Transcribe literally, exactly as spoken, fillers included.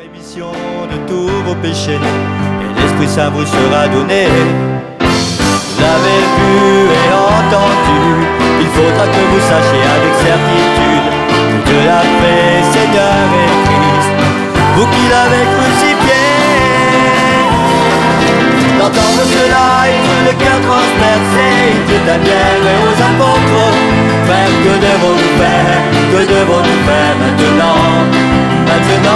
rémission de tous vos péchés, et l'Esprit Saint vous sera donné. Vous l'avez vu et entendu, il faudra que vous sachiez avec certitude que la paix, Seigneur et Christ, vous qui l'avez crucifié. D'entendre cela et tout le cœur transpercé, il dit à Pierre et aux apôtres, frères, que devons-nous faire, que devons-nous faire maintenant, maintenant